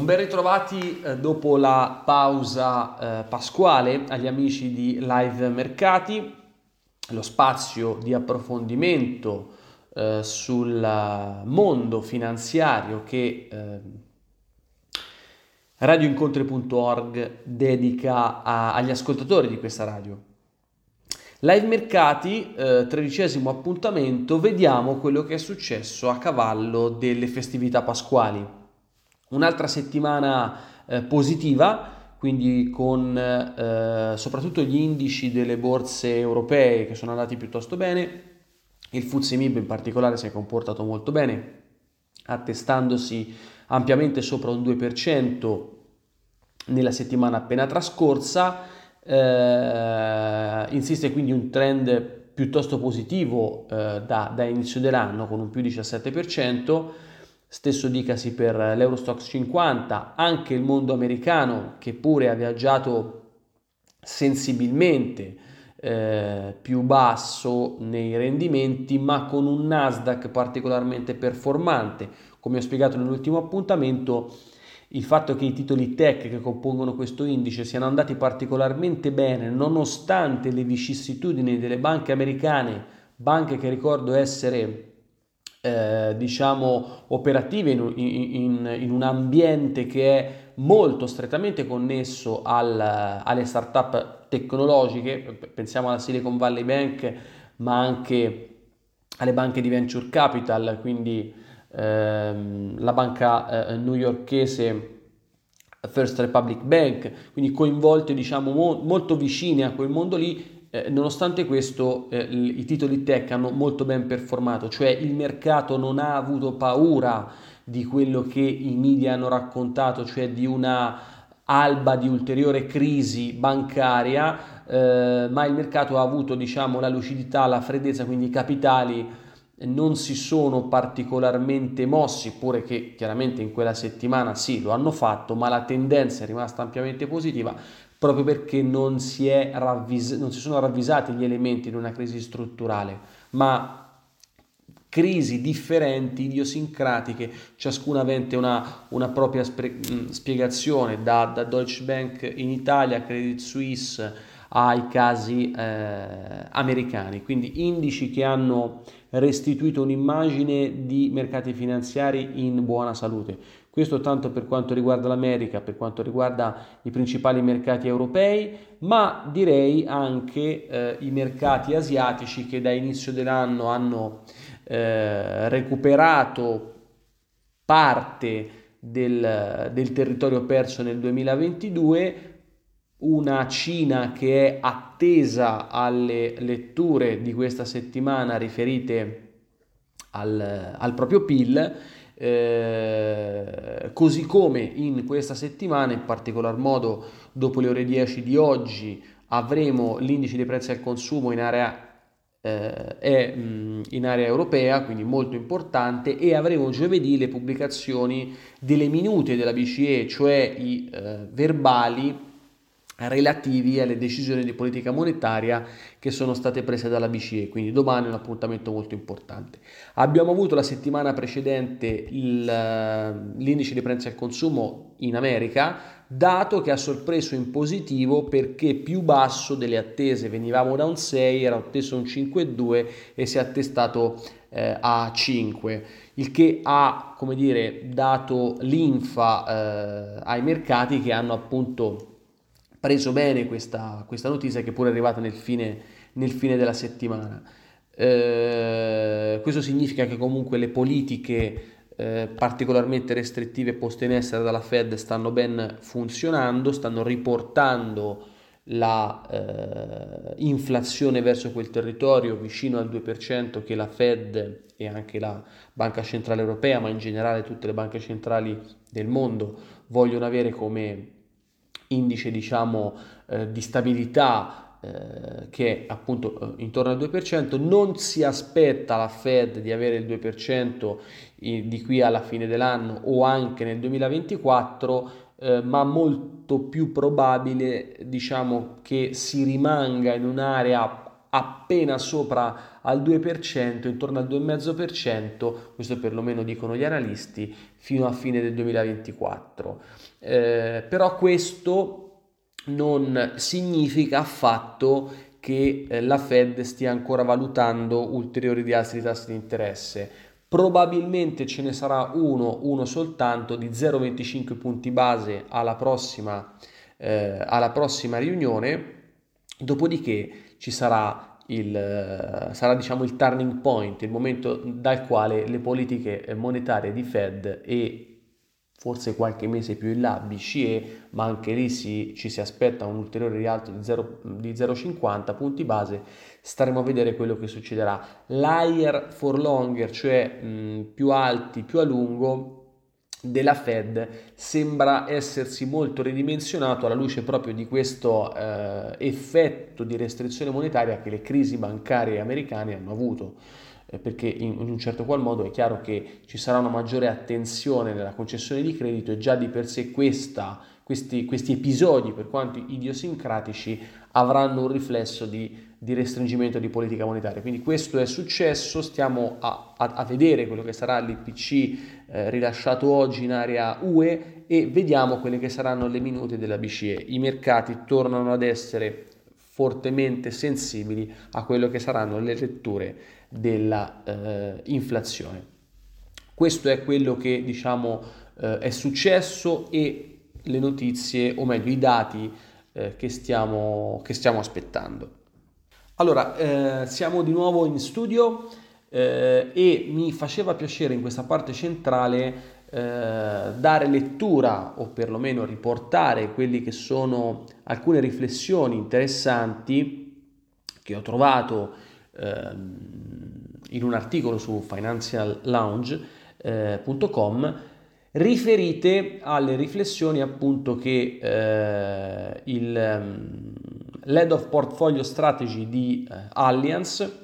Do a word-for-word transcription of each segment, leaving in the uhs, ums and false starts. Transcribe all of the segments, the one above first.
Ben ritrovati eh, dopo la pausa eh, pasquale agli amici di Live Mercati, lo spazio di approfondimento eh, sul mondo finanziario che eh, radioincontri punto org dedica a- agli ascoltatori di questa radio. Live Mercati, eh, tredicesimo appuntamento, vediamo quello che è successo a cavallo delle festività pasquali. Un'altra settimana eh, positiva, quindi con eh, soprattutto gli indici delle borse europee che sono andati piuttosto bene. Il F T S E MIB in particolare si è comportato molto bene, attestandosi ampiamente sopra un due per cento nella settimana appena trascorsa. Eh, insiste quindi un trend piuttosto positivo eh, da, da inizio dell'anno con un più diciassette per cento. Stesso dicasi per l'Eurostoxx cinquanta, anche il mondo americano che pure ha viaggiato sensibilmente eh, più basso nei rendimenti, ma con un Nasdaq particolarmente performante. Come ho spiegato nell'ultimo appuntamento, il fatto che i titoli tech che compongono questo indice siano andati particolarmente bene nonostante le vicissitudini delle banche americane, banche che ricordo essere eh, diciamo operative in, in, in un ambiente che è molto strettamente connesso al, alle start-up tecnologiche, pensiamo alla Silicon Valley Bank, ma anche alle banche di venture capital, quindi ehm, la banca eh, newyorkese First Republic Bank, quindi coinvolte diciamo mo- molto vicine a quel mondo lì. Eh, nonostante questo eh, i titoli tech hanno molto ben performato, cioè il mercato non ha avuto paura di quello che i media hanno raccontato, cioè di una alba di ulteriore crisi bancaria, eh, ma il mercato ha avuto diciamo la lucidità, la freddezza, quindi i capitali non si sono particolarmente mossi, pure che chiaramente in quella settimana sì lo hanno fatto, ma la tendenza è rimasta ampiamente positiva proprio perché non si, è ravvis- non si sono ravvisati gli elementi di una crisi strutturale, ma crisi differenti, idiosincratiche, ciascuna avente una, una propria spre- spiegazione, da, da Deutsche Bank in Italia, Credit Suisse, ai casi eh, americani, quindi indici che hanno restituito un'immagine di mercati finanziari in buona salute. Questo tanto per quanto riguarda l'America, per quanto riguarda i principali mercati europei, ma direi anche eh, i mercati asiatici che da inizio dell'anno hanno eh, recuperato parte del, del territorio perso nel duemilaventidue, una Cina che è attesa alle letture di questa settimana riferite al, al proprio P I L, eh, così come in questa settimana, in particolar modo dopo le ore dieci di oggi, avremo l'indice dei prezzi al consumo in area eh, è mh, in area europea, quindi molto importante, e avremo giovedì le pubblicazioni delle minute della B C E, cioè i eh, verbali relativi alle decisioni di politica monetaria che sono state prese dalla B C E, quindi domani è un appuntamento molto importante. Abbiamo avuto la settimana precedente il, l'indice dei prezzi al consumo in America, dato che ha sorpreso in positivo perché più basso delle attese, venivamo da un sei, era atteso un cinque virgola due e si è attestato eh, a cinque, il che ha, come dire, dato linfa eh, ai mercati che hanno appunto preso bene questa, questa notizia che pure è arrivata nel fine, nel fine della settimana. Eh, questo significa che comunque le politiche eh, particolarmente restrittive poste in essere dalla Fed stanno ben funzionando, stanno riportando la eh, inflazione verso quel territorio vicino al due per cento che la Fed e anche la Banca Centrale Europea, ma in generale tutte le banche centrali del mondo vogliono avere come indice diciamo eh, di stabilità eh, che è appunto eh, intorno al due per cento. Non si aspetta la Fed di avere il due per cento di qui alla fine dell'anno o anche nel duemilaventiquattro, eh, ma molto più probabile diciamo che si rimanga in un'area appena sopra al due per cento, intorno al due virgola cinque per cento, questo perlomeno dicono gli analisti, fino a fine del duemilaventiquattro. Eh, però questo non significa affatto che eh, la Fed stia ancora valutando ulteriori rialzi di tassi di interesse. Probabilmente ce ne sarà uno, uno soltanto di zero virgola venticinque punti base alla prossima, eh, alla prossima riunione, dopodiché ci sarà il, sarà diciamo il turning point, il momento dal quale le politiche monetarie di Fed e forse qualche mese più in là B C E, ma anche lì si, ci si aspetta un ulteriore rialzo di zero virgola cinquanta punti base. Staremo a vedere quello che succederà. L'higher for longer, cioè mh, più alti, più a lungo, della Fed sembra essersi molto ridimensionato alla luce proprio di questo eh, effetto di restrizione monetaria che le crisi bancarie americane hanno avuto, eh, perché in, in un certo qual modo è chiaro che ci sarà una maggiore attenzione nella concessione di credito e già di per sé questa, questi, questi episodi, per quanto idiosincratici, avranno un riflesso di di restringimento di politica monetaria. Quindi questo è successo, stiamo a, a, a vedere quello che sarà l'I P C eh, rilasciato oggi in area U E e vediamo quelle che saranno le minute della B C E. I mercati tornano ad essere fortemente sensibili a quello che saranno le letture della eh, inflazione. Questo è quello che diciamo eh, è successo e le notizie, o meglio i dati eh, che, stiamo, che stiamo aspettando. Allora, eh, siamo di nuovo in studio eh, e mi faceva piacere in questa parte centrale eh, dare lettura o perlomeno riportare quelli che sono alcune riflessioni interessanti che ho trovato eh, in un articolo su financial lounge punto com riferite alle riflessioni appunto che eh, il um, l'Head of Portfolio Strategy di eh, Allianz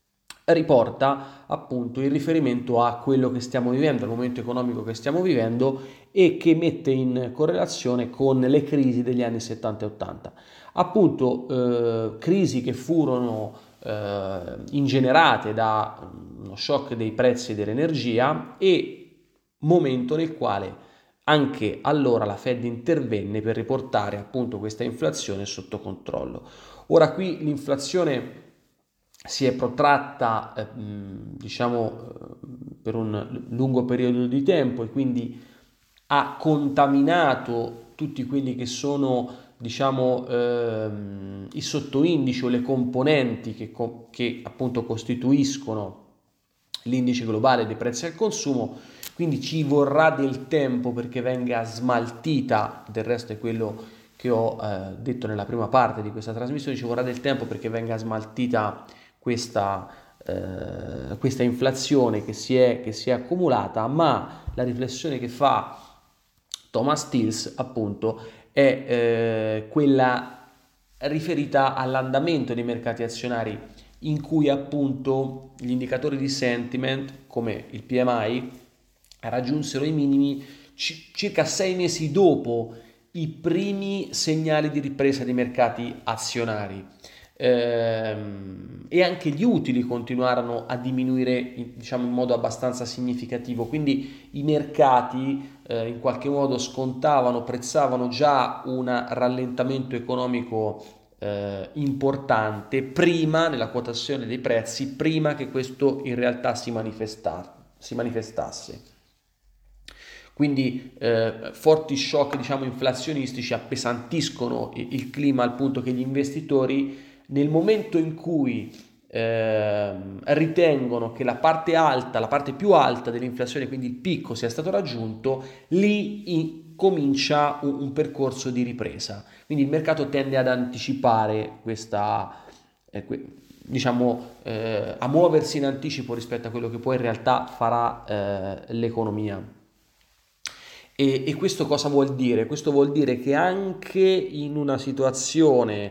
riporta appunto in riferimento a quello che stiamo vivendo, al momento economico che stiamo vivendo e che mette in correlazione con le crisi degli anni settanta e ottanta. Appunto eh, crisi che furono eh, ingenerate da uno shock dei prezzi dell'energia e momento nel quale anche allora la Fed intervenne per riportare appunto questa inflazione sotto controllo. Ora qui l'inflazione si è protratta eh, diciamo per un lungo periodo di tempo e quindi ha contaminato tutti quelli che sono diciamo ehm, i sottoindici o le componenti che, che appunto costituiscono l'indice globale dei prezzi al consumo. Quindi ci vorrà del tempo perché venga smaltita, del resto è quello che ho eh, detto nella prima parte di questa trasmissione, ci vorrà del tempo perché venga smaltita questa, eh, questa inflazione che si, è, che si è accumulata, ma la riflessione che fa Thomas Tills appunto è eh, quella riferita all'andamento dei mercati azionari in cui appunto gli indicatori di sentiment come il P M I raggiunsero i minimi c- circa sei mesi dopo i primi segnali di ripresa dei mercati azionari ehm, e anche gli utili continuarono a diminuire in, diciamo in modo abbastanza significativo, quindi i mercati eh, in qualche modo scontavano, prezzavano già un rallentamento economico eh, importante prima nella quotazione dei prezzi, prima che questo in realtà si, manifesta- si manifestasse. Quindi eh, forti shock diciamo inflazionistici appesantiscono il, il clima al punto che gli investitori nel momento in cui eh, ritengono che la parte alta, la parte più alta dell'inflazione, quindi il picco sia stato raggiunto, lì in, comincia un, un percorso di ripresa. Quindi il mercato tende ad anticipare questa, eh, que, diciamo, eh, a muoversi in anticipo rispetto a quello che poi in realtà farà eh, l'economia. E, e questo cosa vuol dire? Questo vuol dire che anche in una situazione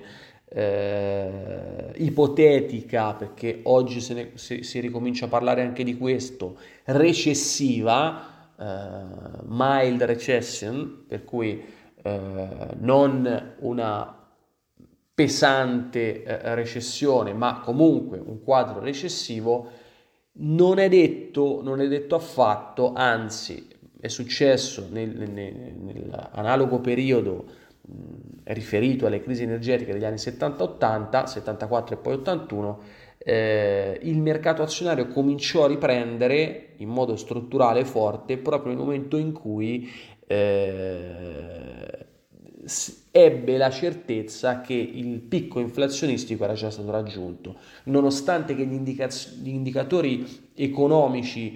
eh, ipotetica, perché oggi se ne, si, si ricomincia a parlare anche di questo, recessiva, eh, mild recession, per cui eh, non una pesante eh, recessione, ma comunque un quadro recessivo, non è detto, non è detto affatto, anzi è successo nel, nel, nell'analogo periodo mh, riferito alle crisi energetiche degli anni settanta ottanta, settantaquattro e poi ottantuno, eh, il mercato azionario cominciò a riprendere in modo strutturale e forte proprio nel momento in cui eh, ebbe la certezza che il picco inflazionistico era già stato raggiunto, nonostante che gli, indicaz- gli indicatori economici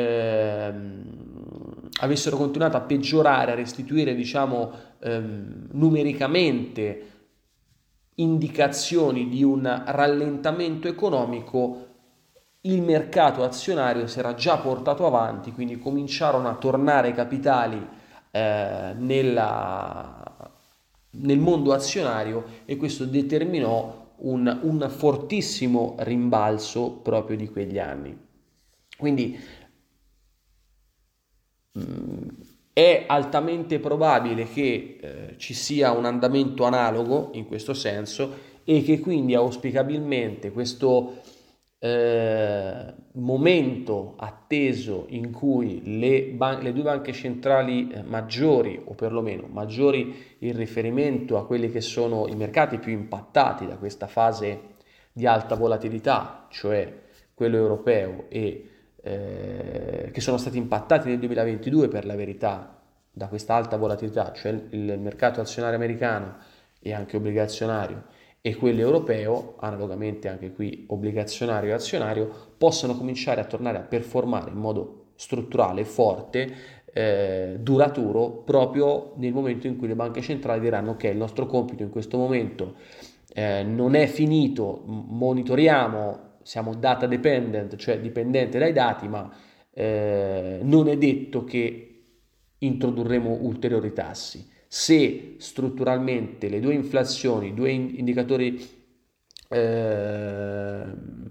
ehm, avessero continuato a peggiorare, a restituire, diciamo, ehm, numericamente indicazioni di un rallentamento economico, il mercato azionario si era già portato avanti, quindi cominciarono a tornare capitali eh, nella, nel mondo azionario, e questo determinò un, un fortissimo rimbalzo proprio di quegli anni. Quindi mh, è altamente probabile che eh, ci sia un andamento analogo in questo senso, e che quindi auspicabilmente questo eh, momento atteso in cui le, ban- le due banche centrali eh, maggiori, o perlomeno maggiori in riferimento a quelli che sono i mercati più impattati da questa fase di alta volatilità, cioè quello europeo e eh, che sono stati impattati nel duemilaventidue per la verità da questa alta volatilità, cioè il, il mercato azionario americano e anche obbligazionario, e quello europeo, analogamente anche qui obbligazionario e azionario, possono cominciare a tornare a performare in modo strutturale, forte, eh, duraturo, proprio nel momento in cui le banche centrali diranno: ok, il nostro compito in questo momento eh, non è finito, monitoriamo, siamo data dependent, cioè dipendente dai dati, ma eh, non è detto che introdurremo ulteriori tassi. Se strutturalmente le due inflazioni, i due indicatori eh,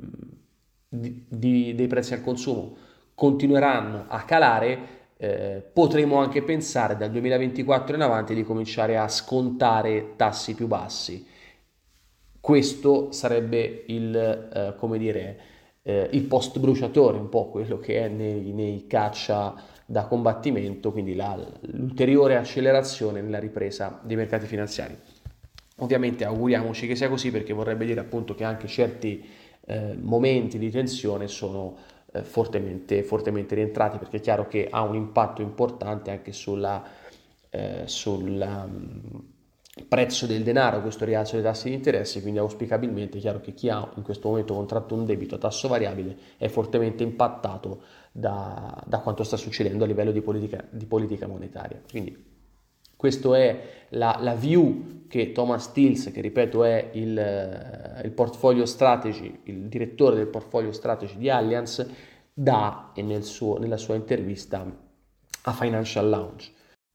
di, di, dei prezzi al consumo continueranno a calare, eh, potremo anche pensare dal duemilaventiquattro in avanti di cominciare a scontare tassi più bassi. Questo sarebbe il, eh, come dire, eh, il post bruciatore, un po' quello che è nei, nei caccia da combattimento, quindi la, l'ulteriore accelerazione nella ripresa dei mercati finanziari. Ovviamente auguriamoci che sia così, perché vorrebbe dire appunto che anche certi eh, momenti di tensione sono eh, fortemente, fortemente rientrati, perché è chiaro che ha un impatto importante anche sulla, eh, sulla mh, prezzo del denaro, questo rialzo dei tassi di interesse. Quindi auspicabilmente è chiaro che chi ha in questo momento contratto un debito a tasso variabile è fortemente impattato da, da quanto sta succedendo a livello di politica, di politica monetaria. Quindi questa è la, la view che Thomas Tills, che ripeto è il, il portfolio strategy, il direttore del portfolio strategy di Allianz, dà nel suo, nella sua intervista a Financial Lounge.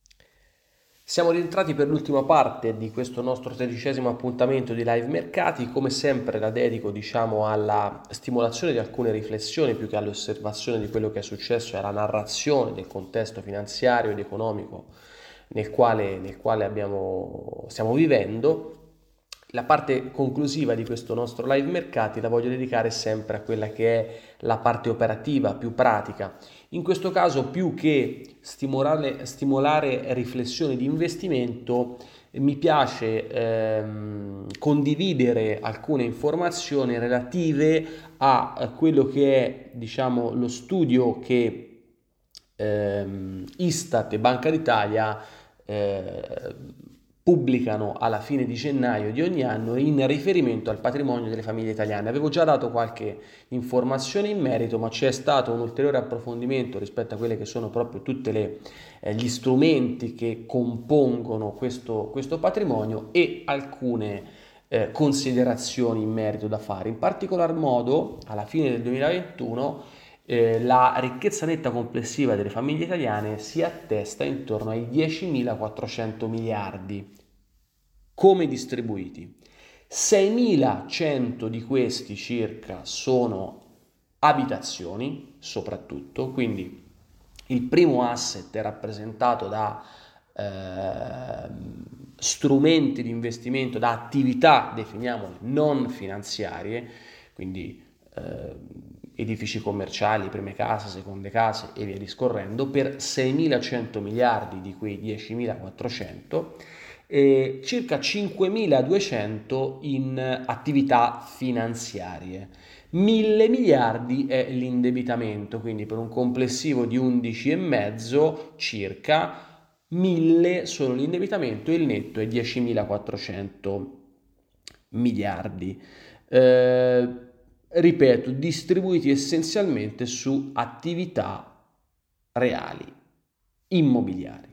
Siamo rientrati per l'ultima parte di questo nostro tredicesimo appuntamento di Live Mercati. Come sempre la dedico, diciamo, alla stimolazione di alcune riflessioni più che all'osservazione di quello che è successo e alla narrazione del contesto finanziario ed economico nel quale, nel quale abbiamo, stiamo vivendo. La parte conclusiva di questo nostro Live Mercati la voglio dedicare sempre a quella che è la parte operativa, più pratica. In questo caso, più che stimolare, stimolare riflessioni di investimento, mi piace ehm, condividere alcune informazioni relative a, a quello che è, diciamo, lo studio che ehm, Istat e Banca d'Italia eh, pubblicano alla fine di gennaio di ogni anno in riferimento al patrimonio delle famiglie italiane. Avevo già dato qualche informazione in merito, ma c'è stato un ulteriore approfondimento rispetto a quelle che sono proprio tutti eh, gli strumenti che compongono questo, questo patrimonio, e alcune eh, considerazioni in merito da fare. In particolar modo, alla fine del duemilaventuno, eh, la ricchezza netta complessiva delle famiglie italiane si attesta intorno ai diecimilaquattrocento miliardi. Come distribuiti? seimilacento di questi circa sono abitazioni, soprattutto, quindi il primo asset è rappresentato da eh, strumenti di investimento, da attività, definiamole, non finanziarie, quindi eh, edifici commerciali, prime case, seconde case e via discorrendo, per seimilacento miliardi di quei diecimilaquattrocento, e circa cinquemiladuecento in attività finanziarie. mille miliardi è l'indebitamento, quindi per un complessivo di undici e mezzo circa, mille sono l'indebitamento e il netto è diecimilaquattrocento miliardi. Eh, ripeto, distribuiti essenzialmente su attività reali, immobiliari.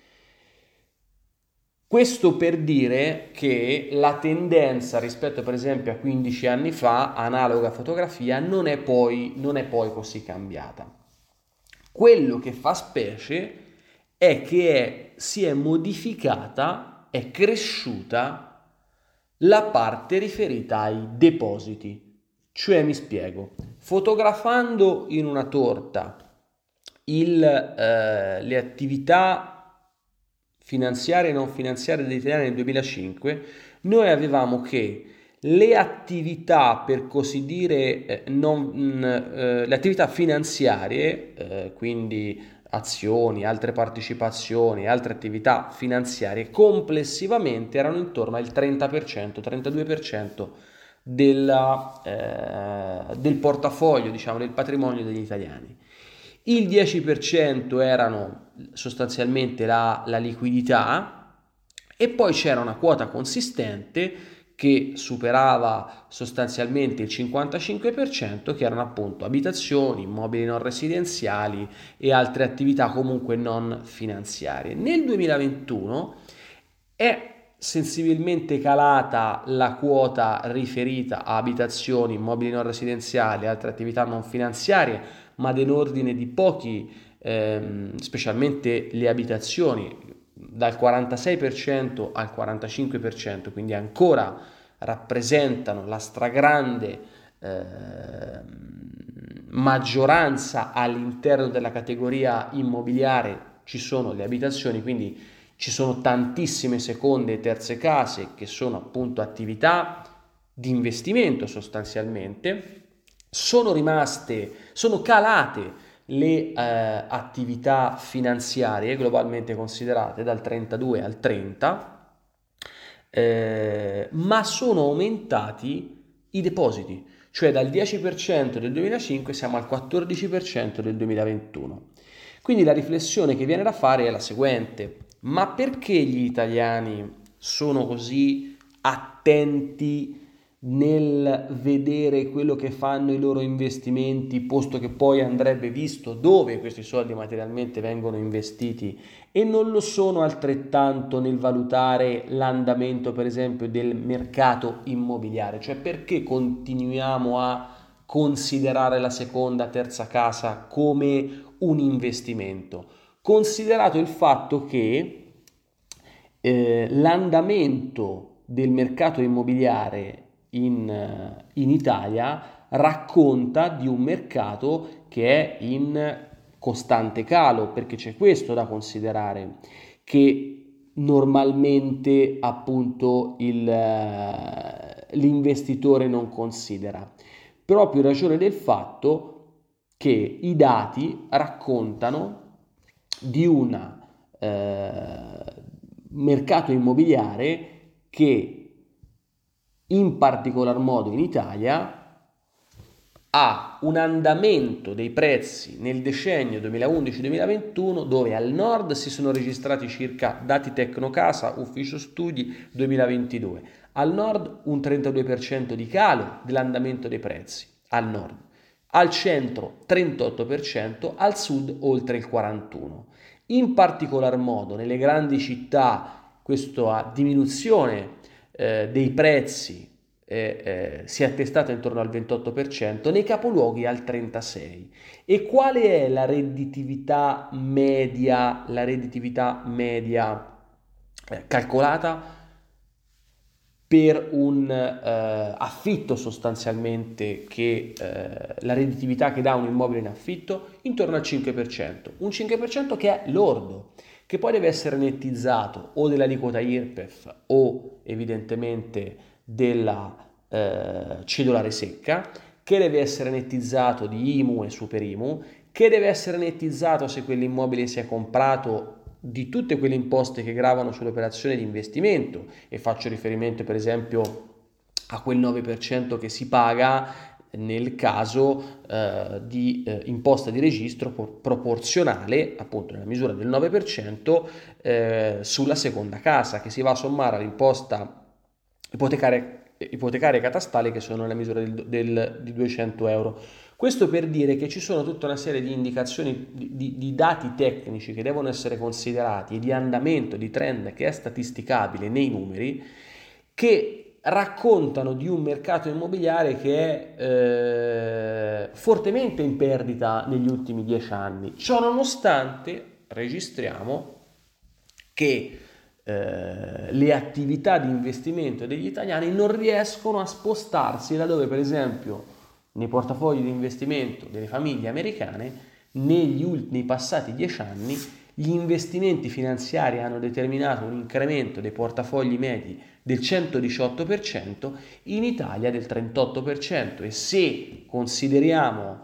Questo per dire che la tendenza rispetto per esempio a quindici anni fa, analoga fotografia, non è poi, non è poi così cambiata. Quello che fa specie è che è, si è modificata, è cresciuta la parte riferita ai depositi. Cioè, mi spiego, fotografando in una torta il, eh, le attività finanziarie e non finanziarie degli italiani nel duemilacinque, noi avevamo che le attività, per così dire, eh, non, eh, le attività finanziarie, eh, quindi azioni, altre partecipazioni, altre attività finanziarie, complessivamente erano intorno al trenta per cento, trentadue per cento della, eh, del portafoglio, diciamo, del patrimonio degli italiani. Il dieci per cento erano sostanzialmente la, la liquidità, e poi c'era una quota consistente che superava sostanzialmente il cinquantacinque per cento, che erano appunto abitazioni, immobili non residenziali e altre attività comunque non finanziarie. Nel duemilaventuno è sensibilmente calata la quota riferita a abitazioni, immobili non residenziali e altre attività non finanziarie, ma dell'ordine di pochi, ehm, specialmente le abitazioni, dal quarantasei per cento al quarantacinque per cento, quindi ancora rappresentano la stragrande eh, maggioranza all'interno della categoria immobiliare. Ci sono le abitazioni, quindi ci sono tantissime seconde e terze case che sono appunto attività di investimento sostanzialmente. Sono rimaste, sono calate le eh, attività finanziarie globalmente considerate dal trentadue al trenta, eh, ma sono aumentati i depositi, cioè dal dieci per cento del duemilacinque siamo al quattordici per cento del duemilaventuno. Quindi la riflessione che viene da fare è la seguente: ma perché gli italiani sono così attenti nel vedere quello che fanno i loro investimenti, posto che poi andrebbe visto dove questi soldi materialmente vengono investiti, e non lo sono altrettanto nel valutare l'andamento, per esempio, del mercato immobiliare? Cioè, perché continuiamo a considerare la seconda, terza casa come un investimento? Considerato il fatto che eh, l'andamento del mercato immobiliare in, in Italia racconta di un mercato che è in costante calo, perché c'è questo da considerare, che normalmente appunto il, l'investitore non considera, proprio in ragione del fatto che i dati raccontano di un eh, mercato immobiliare che in particolar modo in Italia ha un andamento dei prezzi nel decennio duemilaundici duemilaventuno dove al nord si sono registrati circa, dati Tecnocasa, Ufficio Studi duemilaventidue, al nord un trentadue per cento di calo dell'andamento dei prezzi, al nord, al centro trentotto per cento, al sud oltre il quarantuno per cento. In particolar modo nelle grandi città questa diminuzione eh, dei prezzi eh, eh, si è attestata intorno al ventotto per cento, nei capoluoghi al trentasei per cento. E quale è la redditività media, la redditività media eh, calcolata per un eh, affitto sostanzialmente, che eh, la redditività che dà un immobile in affitto intorno al cinque per cento, un cinque per cento che è lordo, che poi deve essere nettizzato o dell'aliquota I R P E F o evidentemente della eh, cedolare secca, che deve essere nettizzato di I M U e super I M U, che deve essere nettizzato se quell'immobile si è comprato di tutte quelle imposte che gravano sull'operazione di investimento, e faccio riferimento per esempio a quel nove per cento che si paga nel caso eh, di eh, imposta di registro proporzionale, appunto nella misura del nove per cento, eh, sulla seconda casa, che si va a sommare all'imposta ipotecaria, ipotecaria e catastale, che sono nella misura del, del, di duecento euro. Questo per dire che ci sono tutta una serie di indicazioni, di, di, di dati tecnici che devono essere considerati, e di andamento, di trend che è statisticabile nei numeri, che raccontano di un mercato immobiliare che è eh, fortemente in perdita negli ultimi dieci anni. Ciò nonostante registriamo che eh, le attività di investimento degli italiani non riescono a spostarsi da dove, per esempio, nei portafogli di investimento delle famiglie americane, negli ultimi passati dieci anni, gli investimenti finanziari hanno determinato un incremento dei portafogli medi del centodiciotto per cento, in Italia del trentotto per cento, e se consideriamo,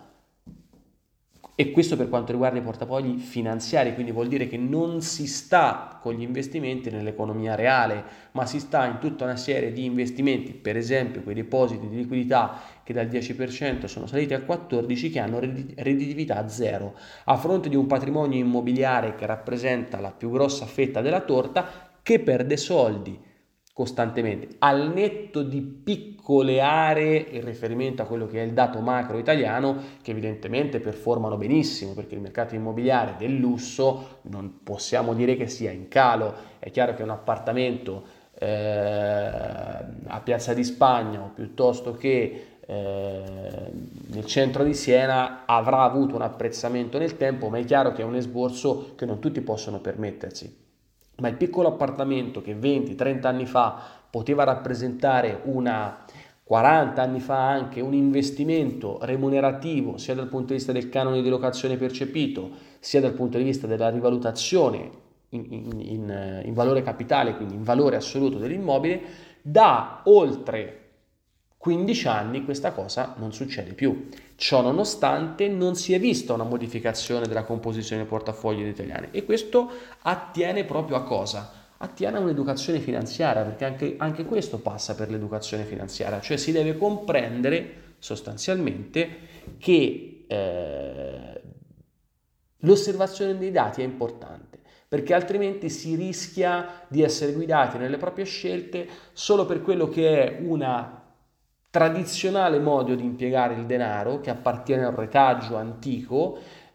e questo per quanto riguarda i portafogli finanziari, quindi vuol dire che non si sta con gli investimenti nell'economia reale, ma si sta in tutta una serie di investimenti, per esempio quei depositi di liquidità che dal dieci per cento sono saliti al quattordici per cento, che hanno redditività zero, a fronte di un patrimonio immobiliare che rappresenta la più grossa fetta della torta, che perde soldi costantemente, al netto di piccole aree in riferimento a quello che è il dato macro italiano, che evidentemente performano benissimo, perché il mercato immobiliare del lusso non possiamo dire che sia in calo. È chiaro che un appartamento eh, a Piazza di Spagna, o piuttosto che eh, nel centro di Siena, avrà avuto un apprezzamento nel tempo, ma è chiaro che è un esborso che non tutti possono permettersi. Ma il piccolo appartamento che venti trenta anni fa poteva rappresentare una, quaranta anni fa anche, un investimento remunerativo, sia dal punto di vista del canone di locazione percepito, sia dal punto di vista della rivalutazione in, in, in, in valore capitale, quindi in valore assoluto dell'immobile, da oltre quindici anni questa cosa non succede più. Ciò nonostante non si è vista una modificazione della composizione dei portafogli italiani, e questo attiene proprio a cosa? Attiene a un'educazione finanziaria, perché anche, anche questo passa per l'educazione finanziaria, cioè si deve comprendere sostanzialmente che eh, l'osservazione dei dati è importante, perché altrimenti si rischia di essere guidati nelle proprie scelte solo per quello che è una tradizionale modo di impiegare il denaro, che appartiene al retaggio antico,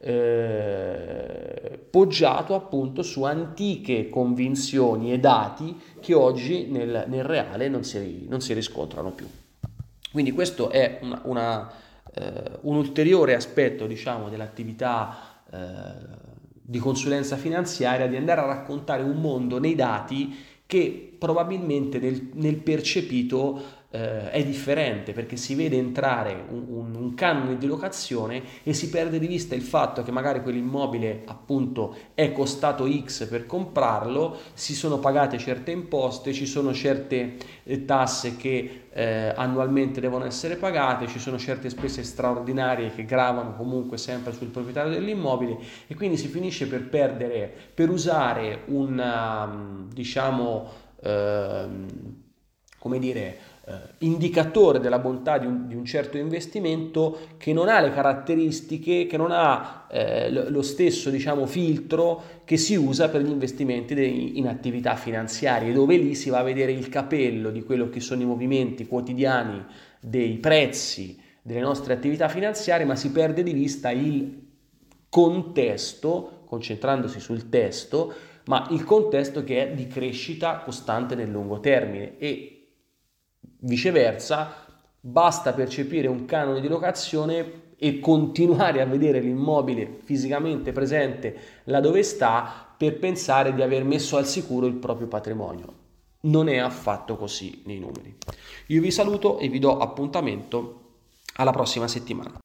eh, poggiato appunto su antiche convinzioni e dati che oggi nel, nel reale non si, non si riscontrano più. Quindi questo è una, una, eh, un ulteriore aspetto, diciamo, dell'attività eh, di consulenza finanziaria, di andare a raccontare un mondo nei dati che probabilmente nel, nel percepito eh, è differente, perché si vede entrare un, un, un canone di locazione e si perde di vista il fatto che magari quell'immobile appunto è costato X per comprarlo, si sono pagate certe imposte, ci sono certe eh, tasse che eh, annualmente devono essere pagate, ci sono certe spese straordinarie che gravano comunque sempre sul proprietario dell'immobile, e quindi si finisce per perdere, per usare un diciamo eh, come dire eh, indicatore della bontà di un, di un certo investimento, che non ha le caratteristiche, che non ha eh, lo stesso diciamo filtro che si usa per gli investimenti de, in attività finanziarie, dove lì si va a vedere il capello di quello che sono i movimenti quotidiani dei prezzi delle nostre attività finanziarie, ma si perde di vista il contesto, concentrandosi sul testo, ma il contesto che è di crescita costante nel lungo termine. E viceversa, basta percepire un canone di locazione e continuare a vedere l'immobile fisicamente presente là dove sta per pensare di aver messo al sicuro il proprio patrimonio. Non è affatto così nei numeri. Io vi saluto e vi do appuntamento alla prossima settimana.